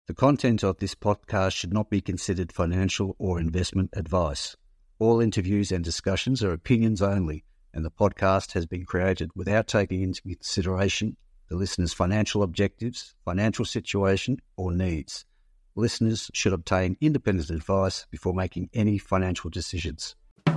The content of this podcast should not be considered financial or investment advice. All interviews and discussions are opinions only, and the podcast has been created without taking into consideration the listener's financial objectives, financial situation, or needs. Listeners should obtain independent advice before making any financial decisions.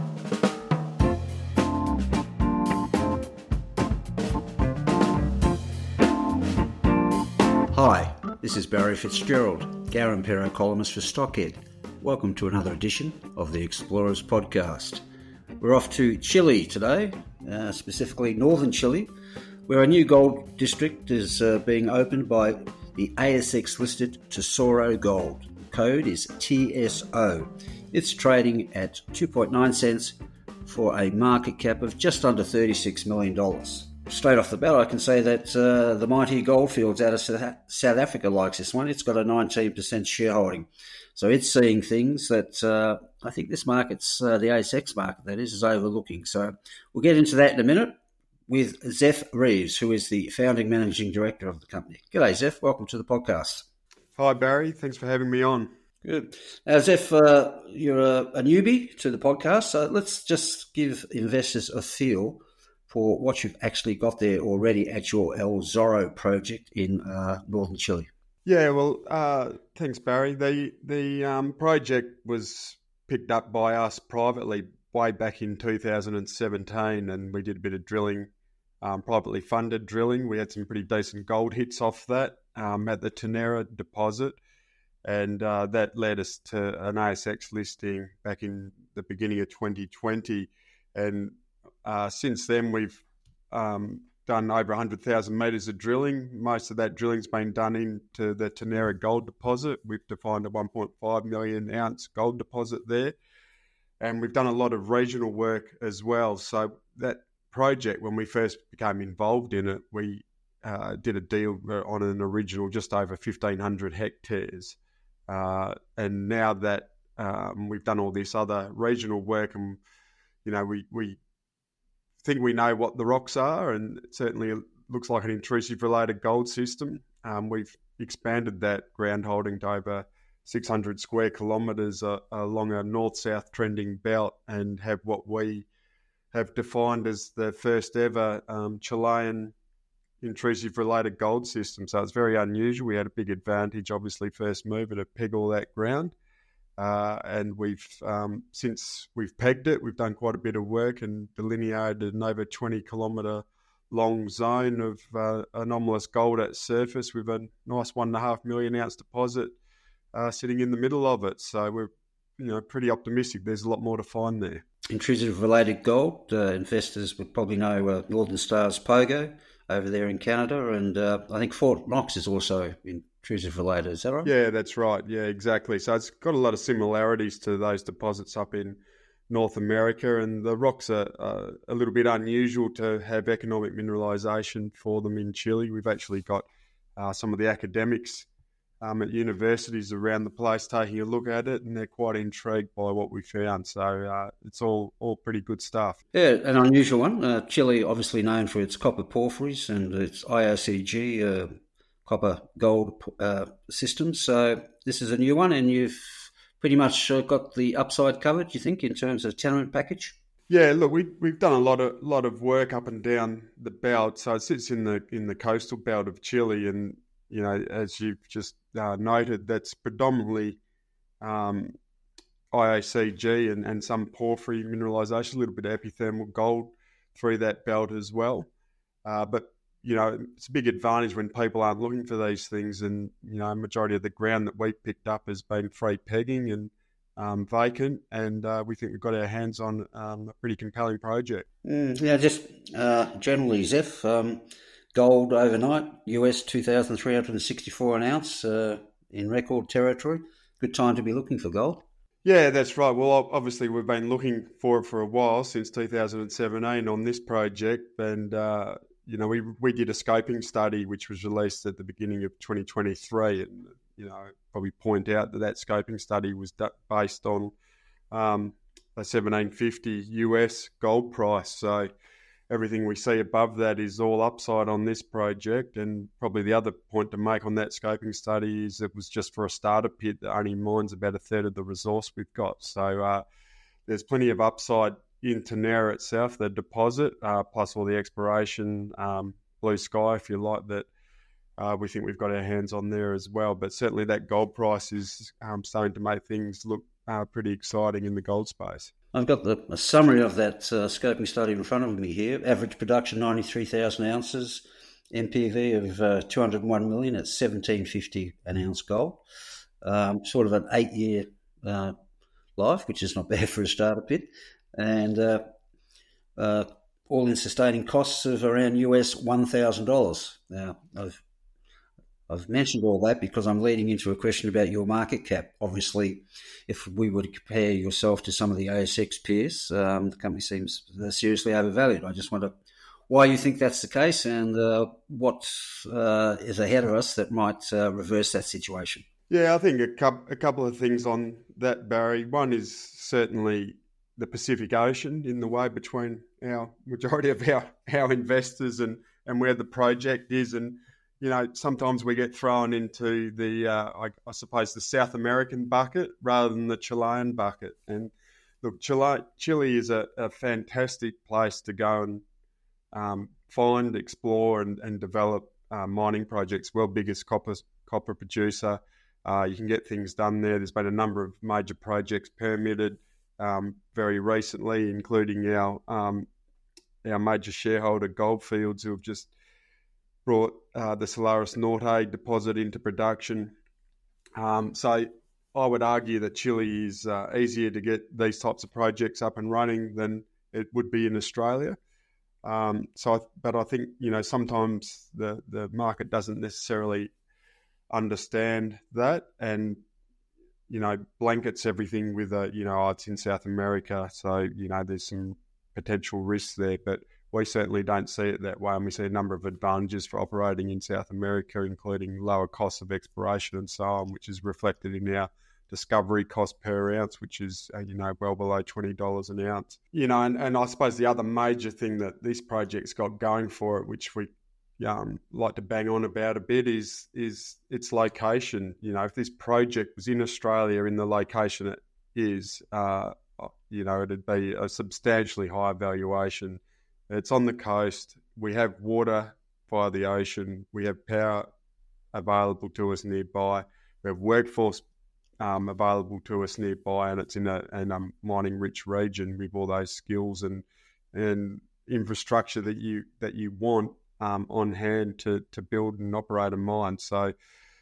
Hi, this is Barry Fitzgerald, Garimpeiro columnist for Stockhead. Welcome to another edition of the Explorers Podcast. We're off to Chile today, specifically northern Chile, where a new gold district is being opened by the ASX-listed Tesoro Gold. The code is TSO. It's trading at 2.9 cents for a market cap of just under $36 million. Straight off the bat, I can say that the mighty Goldfields out of South Africa likes this one. It's got a 19% shareholding. So it's seeing things that I think this market's, the ASX market that is overlooking. So we'll get into that in a minute with Zeph Reeves, who is the founding managing director of the company. G'day, Zeph. Welcome to the podcast. Hi, Barry. Thanks for having me on. Good. Now, Zeph, you're a newbie to the podcast, so let's just give investors a feel for what you've actually got there already at your El Zorro project in northern Chile. Yeah, well, thanks, Barry. The project was picked up by us privately way back in 2017, and we did a bit of drilling, privately funded drilling. We had some pretty decent gold hits off that at the Ternera deposit, and that led us to an ASX listing back in the beginning of 2020, and since then, we've done over 100,000 metres of drilling. Most of that drilling's been done into the Ternera gold deposit. We've defined a 1.5 million ounce gold deposit there. And we've done a lot of regional work as well. So that project, when we first became involved in it, we did a deal on an original just over 1,500 hectares. And now that we've done all this other regional work, and we think we know what the rocks are, and it certainly looks like an intrusive related gold system. We've expanded that ground holding to over 600 square kilometres along a north-south trending belt, and have what we have defined as the first ever Chilean intrusive related gold system. So it's very unusual. We had a big advantage, obviously, first mover to peg all that ground. And we've since we've pegged it, we've done quite a bit of work and delineated an over 20 kilometre long zone of anomalous gold at surface with a nice 1.5 million ounce deposit sitting in the middle of it. So we're pretty optimistic. There's a lot more to find there. Intrusive related gold, investors would probably know Northern Star's Pogo over there in Canada, and I think Fort Knox is also intrusive related. Is that right? Yeah, that's right. Yeah, exactly. So it's got a lot of similarities to those deposits up in North America, and the rocks are a little bit unusual to have economic mineralisation for them in Chile. We've actually got some of the academics at universities around the place taking a look at it, and they're quite intrigued by what we found. So it's all pretty good stuff. Yeah, an unusual one. Chile, obviously known for its copper porphyries and its IOCG copper gold systems. So this is a new one, and you've pretty much got the upside covered, you think, in terms of tenement package? Yeah, look, we've done a lot of work up and down the belt. So it sits in the coastal belt of Chile, and as you've just noted, that's predominantly IOCG and some porphyry mineralisation, a little bit of epithermal gold through that belt as well. But it's a big advantage when people aren't looking for these things, and a majority of the ground that we picked up has been free pegging and vacant, and we think we've got our hands on a pretty compelling project. Just generally, Zeph, gold overnight, US 2,364 an ounce in record territory. Good time to be looking for gold. Yeah, that's right. Well, obviously we've been looking for it for a while, since 2017 on this project, and we did a scoping study which was released at the beginning of 2023, and probably point out that scoping study was based on a $1,750 US gold price. So everything we see above that is all upside on this project. And probably the other point to make on that scoping study is it was just for a starter pit that only mines about a third of the resource we've got. So there's plenty of upside in Ternera itself, the deposit, plus all the exploration, blue sky, if you like, that we think we've got our hands on there as well. But certainly that gold price is starting to make things look pretty exciting in the gold space. I've got a summary of that scoping study in front of me here. Average production 93,000 ounces, NPV of 201 million at $1,750 an ounce gold. Sort of an 8-year life, which is not bad for a starter pit, and all-in sustaining costs of around US $1,000. Now, I've mentioned all that because I'm leading into a question about your market cap. Obviously, if we were to compare yourself to some of the ASX peers, the company seems seriously overvalued. I just wonder why you think that's the case and what is ahead of us that might reverse that situation. Yeah, I think a couple of things on that, Barry. One is certainly the Pacific Ocean in the way between our majority of our investors and where the project is. And sometimes we get thrown into the, I suppose, the South American bucket rather than the Chilean bucket. And look, Chile is a fantastic place to go and find, explore, and develop mining projects. World biggest copper producer. You can get things done there. There's been a number of major projects permitted very recently, including our major shareholder Gold Fields, who have just brought the Salares Norte deposit into production. So I would argue that Chile is easier to get these types of projects up and running than it would be in Australia. But I think, sometimes the market doesn't necessarily understand that and, blankets everything with it's in South America. So, there's some potential risks there, but we certainly don't see it that way, and we see a number of advantages for operating in South America, including lower costs of exploration and so on, which is reflected in our discovery cost per ounce, which is, well below $20 an ounce. And I suppose the other major thing that this project's got going for it, which we like to bang on about a bit, is its location. If this project was in Australia in the location it is, it'd be a substantially higher valuation. It's on the coast. We have water via the ocean. We have power available to us nearby. We have workforce available to us nearby, and it's in a mining-rich region with all those skills and infrastructure that you want on hand to build and operate a mine. So,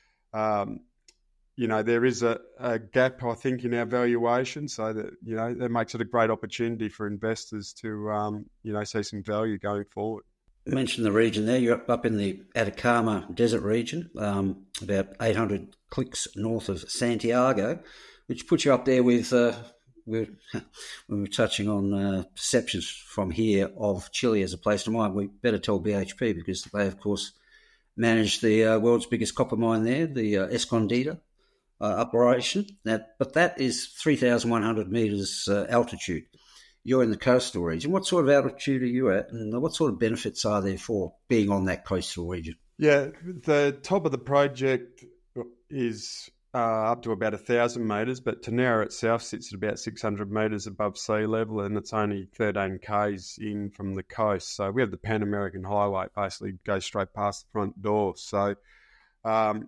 there is a gap, I think, in our valuation, so that, that makes it a great opportunity for investors to, see some value going forward. You mentioned the region there. You're up in the Atacama Desert region, about 800 clicks north of Santiago, which puts you up there with, when we're touching on perceptions from here of Chile as a place to mine. We better tell BHP because they, of course, manage the world's biggest copper mine there, the Escondida operation. But that is 3,100 metres altitude. You're in the coastal region. What sort of altitude are you at, and what sort of benefits are there for being on that coastal region? Yeah, the top of the project is up to about 1,000 metres, but Ternera itself sits at about 600 metres above sea level, and it's only 13 k's in from the coast. So we have the Pan-American Highway, basically goes straight past the front door. So, and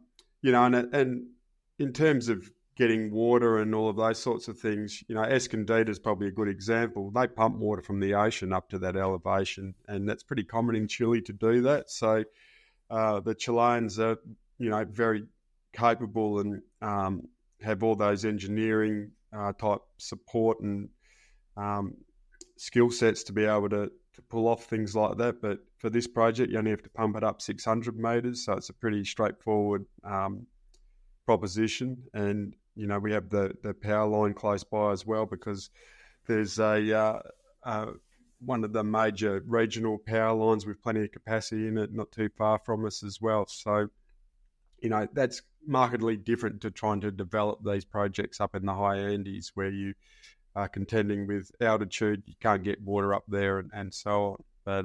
in terms of getting water and all of those sorts of things, Escondida is probably a good example. They pump water from the ocean up to that elevation, and that's pretty common in Chile to do that. So the Chileans are, very capable and have all those engineering type support and skill sets to be able to pull off things like that. But for this project, you only have to pump it up 600 metres, so it's a pretty straightforward proposition. And we have the power line close by as well, because there's one of the major regional power lines with plenty of capacity in it, not too far from us as well. So, that's markedly different to trying to develop these projects up in the high Andes, where you are contending with altitude, you can't get water up there, and so on. But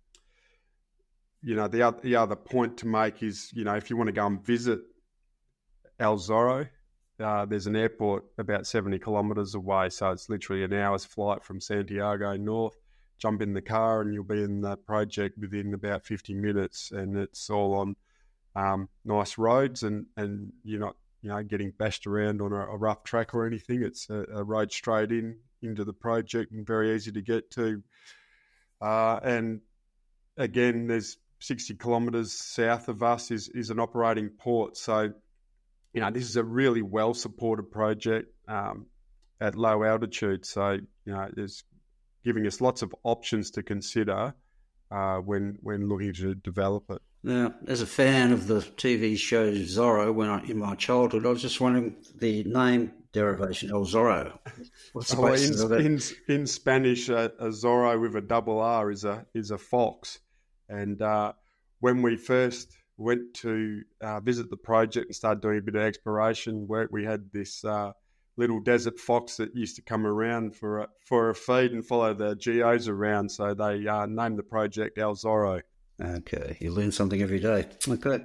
the other point to make is, if you want to go and visit El Zorro, there's an airport about 70 kilometres away, so it's literally an hour's flight from Santiago north. Jump in the car and you'll be in the project within about 50 minutes, and it's all on nice roads, and you're not getting bashed around on a rough track or anything. It's a road straight into the project and very easy to get to. And again, there's 60 kilometres south of us is an operating port. So, this is a really well-supported project at low altitude. So, it's giving us lots of options to consider when looking to develop it. Now, as a fan of the TV show Zorro, in my childhood, I was just wondering the name derivation, El Zorro. What's the basis of it? In Spanish, a Zorro with a double R is a fox. And when we first went to visit the project and started doing a bit of exploration work, we had this little desert fox that used to come around for a feed and follow the geos around. So they named the project El Zorro. Okay, you learn something every day. Okay.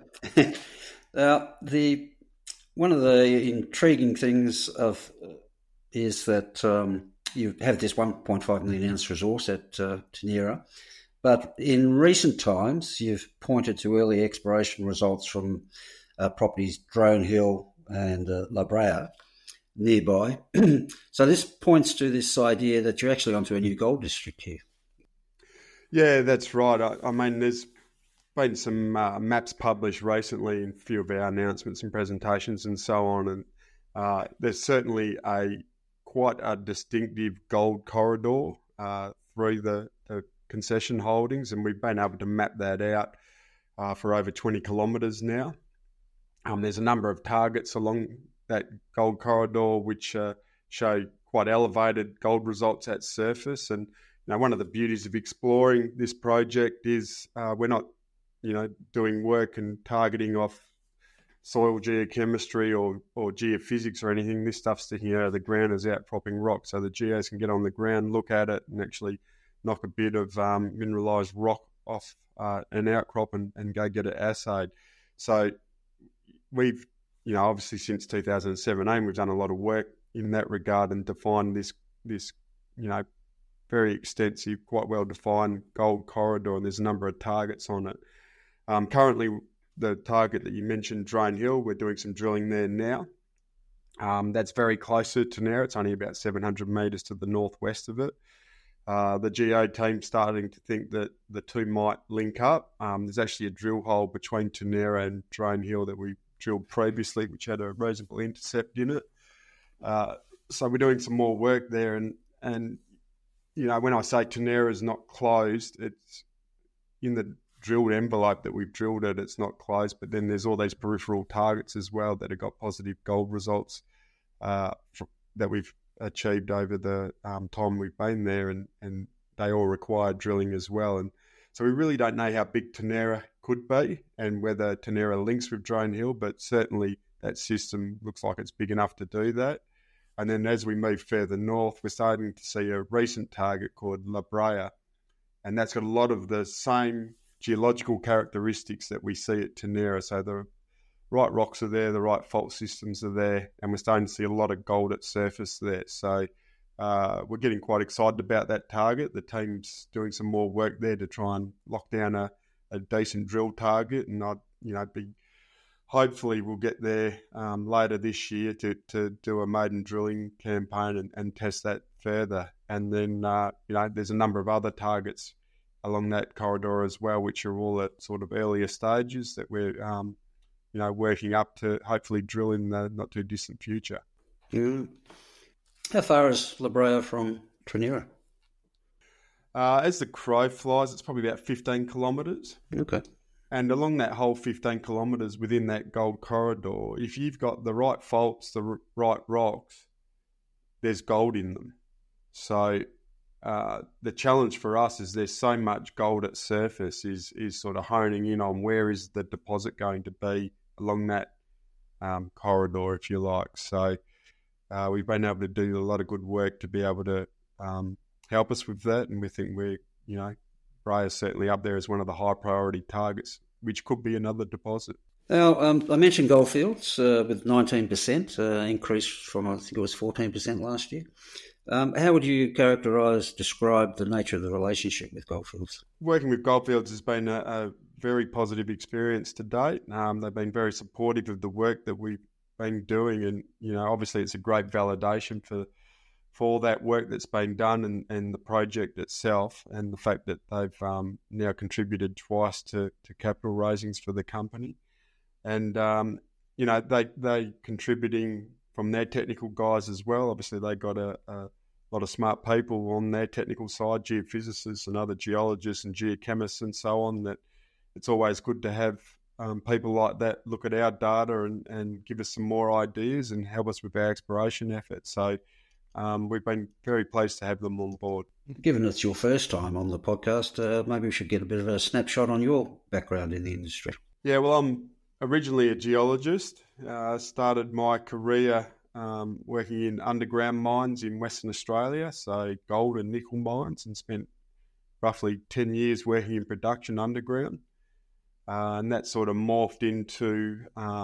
One of the intriguing things is that you have this 1.5 million ounce resource at Ternera, but in recent times you've pointed to early exploration results from properties Drone Hill and La Brea nearby. So this points to this idea that you're actually onto a new gold district here. Yeah, that's right. I mean, there's been some maps published recently in a few of our announcements and presentations and so on, and there's certainly quite a distinctive gold corridor through the concession holdings, and we've been able to map that out for over 20 kilometres now. There's a number of targets along that gold corridor which show quite elevated gold results at surface, and one of the beauties of exploring this project is we're not, doing work and targeting off soil geochemistry or geophysics or anything. This stuff's sticking out of the ground as outcropping rock, so the geos can get on the ground, look at it, and actually knock a bit of mineralised rock off an outcrop and go get it assayed. So we've, obviously since 2017, we've done a lot of work in that regard and defined this very extensive, quite well-defined gold corridor, and there's a number of targets on it. Currently, the target that you mentioned, Drone Hill, we're doing some drilling there now. That's very close to Ternera. It's only about 700 metres to the northwest of it. The geo team's starting to think that the two might link up. There's actually a drill hole between Ternera and Drone Hill that we drilled previously, which had a reasonable intercept in it. So we're doing some more work there, and when I say Ternera is not closed, it's in the drilled envelope that we've drilled it, it's not closed, but then there's all these peripheral targets as well that have got positive gold results that we've achieved over the time we've been there, and they all require drilling as well. And so we really don't know how big Ternera could be and whether Ternera links with Drone Hill, but certainly that system looks like it's big enough to do that. And then as we move further north, we're starting to see a recent target called La Brea, and that's got a lot of the same geological characteristics that we see at Ternera. So the right rocks are there, the right fault systems are there, and we're starting to see a lot of gold at surface there. So we're getting quite excited about that target. The team's doing some more work there to try and lock down a decent drill target, and hopefully we'll get there later this year to do a maiden drilling campaign and test that further. And then, there's a number of other targets along that corridor as well, which are all at sort of earlier stages that we're, working up to hopefully drill in the not too distant future. Yeah. How far is La Brea from Ternera? As the crow flies, it's probably about 15 kilometres. Okay. And along that whole 15 kilometres within that gold corridor, if you've got the right faults, the right rocks, there's gold in them. So the challenge for us is there's so much gold at surface is sort of honing in on where is the deposit going to be along that corridor, if you like. So we've been able to do a lot of good work to be able to help us with that, and we think we're, Brea is certainly up there as one of the high priority targets, which could be another deposit. Now, I mentioned Goldfields with 19% increase from, I think it was 14% last year. How would you describe the nature of the relationship with Goldfields? Working with Goldfields has been a very positive experience to date. They've been very supportive of the work that we've been doing, and obviously it's a great validation for that work that's been done and the project itself, and the fact that they've now contributed twice to capital raisings for the company. And they contributing from their technical guys as well. Obviously they got a lot of smart people on their technical side, geophysicists and other geologists and geochemists and so on, that it's always good to have people like that look at our data and give us some more ideas and help us with our exploration efforts. So we've been very pleased to have them on board. Given it's your first time on the podcast, maybe we should get a bit of a snapshot on your background in the industry. Yeah, well, I'm originally a geologist. Started my career working in underground mines in Western Australia, so gold and nickel mines, and spent roughly 10 years working in production underground. And that sort of morphed into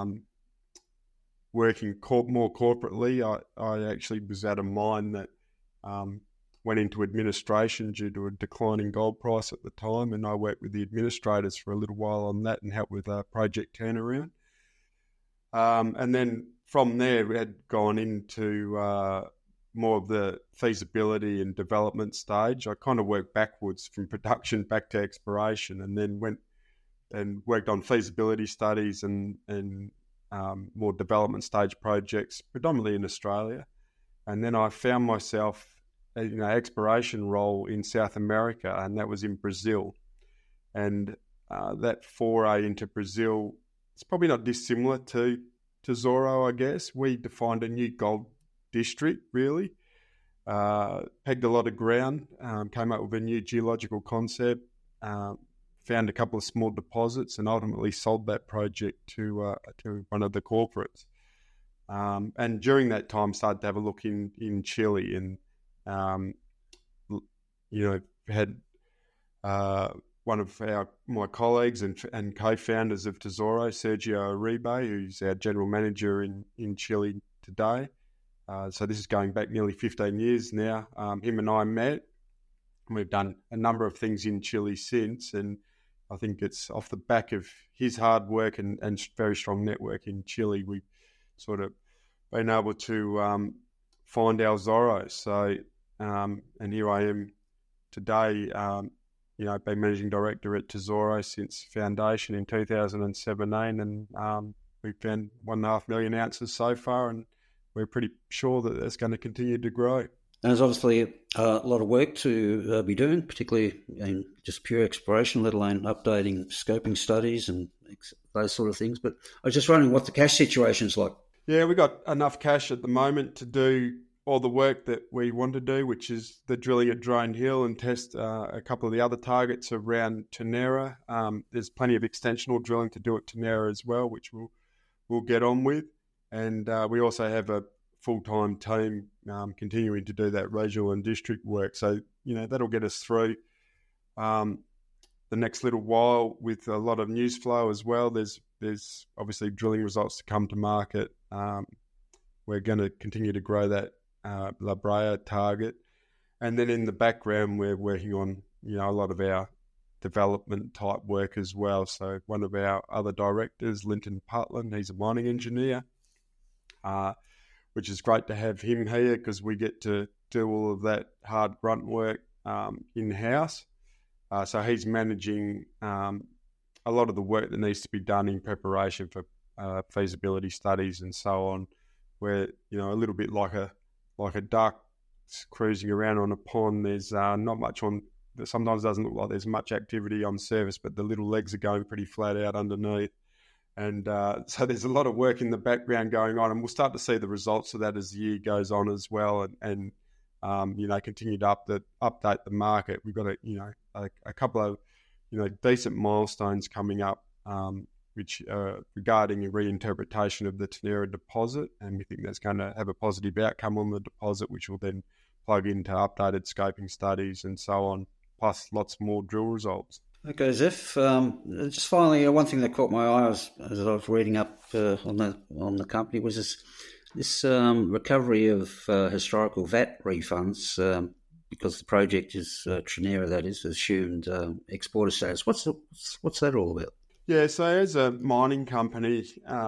working more corporately. I actually was at a mine that went into administration due to a declining gold price at the time, and I worked with the administrators for a little while on that and helped with a project turnaround. And then from there, we had gone into more of the feasibility and development stage. I kind of worked backwards from production back to exploration, and then went and worked on feasibility studies and more development stage projects, predominantly in Australia. And then I found myself exploration role in South America, and that was in Brazil. And that foray into Brazil, it's probably not dissimilar to Tesoro, I guess. We defined a new gold district, really, pegged a lot of ground, came up with a new geological concept, found a couple of small deposits, and ultimately sold that project to one of the corporates. And during that time, started to have a look in Chile, and had one of my colleagues and co-founders of Tesoro, Sergio Uribe, who's our general manager in Chile today. So this is going back nearly 15 years now. Him and I met, and we've done a number of things in Chile since, and I think it's off the back of his hard work and very strong network in Chile, we've sort of been able to find our Zorro. So, and here I am today. I've been managing director at Tesoro since foundation in 2017, and we've found 1.5 million ounces so far, and we're pretty sure that that's going to continue to grow. And there's obviously a lot of work to be doing, particularly in just pure exploration, let alone updating scoping studies and those sort of things. But I was just wondering what the cash situation's like. Yeah, we've got enough cash at the moment to do all the work that we want to do, which is the drilling at Drone Hill and test a couple of the other targets around Ternera. There's plenty of extensional drilling to do at Ternera as well, which we'll get on with. And we also have a full-time team continuing to do that regional and district work. So, that'll get us through the next little while with a lot of news flow as well. There's obviously drilling results to come to market. We're going to continue to grow that La Brea target. And then in the background, we're working on, a lot of our development type work as well. So one of our other directors, Linton Putland, he's a mining engineer, which is great to have him here because we get to do all of that hard grunt work in-house. So he's managing a lot of the work that needs to be done in preparation for feasibility studies and so on, where, a little bit like a duck cruising around on a pond, there's not much on, sometimes doesn't look like there's much activity on surface, but the little legs are going pretty flat out underneath. And so there's a lot of work in the background going on, and we'll start to see the results of that as the year goes on as well, and continue to update the market. We've got a couple of decent milestones coming up, which regarding a reinterpretation of the Ternera deposit, and we think that's going to have a positive outcome on the deposit, which will then plug into updated scoping studies and so on plus lots more drill results. Okay, Zeph. Just finally, one thing that caught my eye as I was reading up on the company was this recovery of historical VAT refunds because the project is Trinera, that is, assumed exporter status. What's that all about? Yeah, so as a mining company,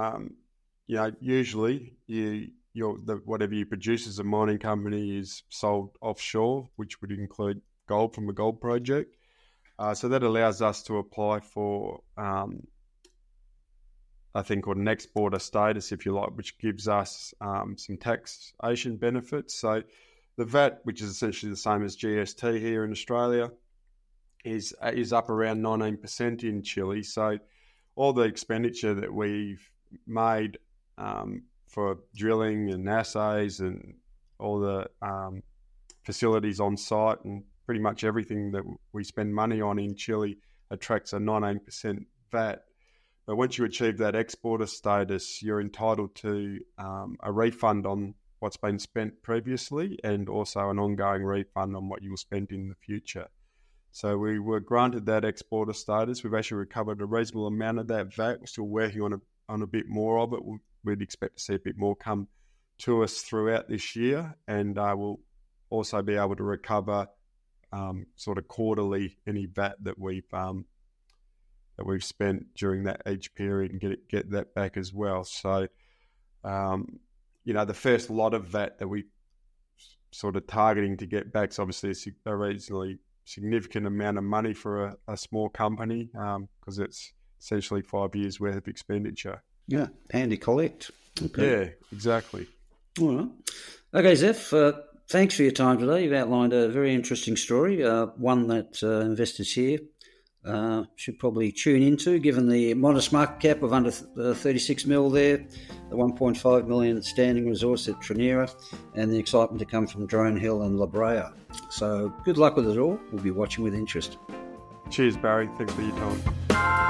usually whatever you produce as a mining company is sold offshore, which would include gold from a gold project. So that allows us to apply for, I think, an exporter status, if you like, which gives us some taxation benefits. So the VAT, which is essentially the same as GST here in Australia, is up around 19% in Chile. So all the expenditure that we've made for drilling and assays and all the facilities on site and pretty much everything that we spend money on in Chile attracts a 19% VAT. But once you achieve that exporter status, you're entitled to a refund on what's been spent previously and also an ongoing refund on what you will spend in the future. So we were granted that exporter status. We've actually recovered a reasonable amount of that VAT. We're still working on a bit more of it. We'd expect to see a bit more come to us throughout this year, and we'll also be able to recover sort of quarterly any VAT that we've spent during that each period and get that back as well. So, the first lot of VAT that we sort of targeting to get back is obviously a reasonably significant amount of money for a small company because it's essentially 5 years worth of expenditure. Yeah, handy collect. Okay. Yeah, exactly. All right. Okay, Zeph, thanks for your time today. You've outlined a very interesting story, one that investors here should probably tune into, given the modest market cap of under 36 mil there, the 1.5 million standing resource at Trinera, and the excitement to come from Drone Hill and La Brea. So good luck with it all. We'll be watching with interest. Cheers, Barry. Thanks for your time.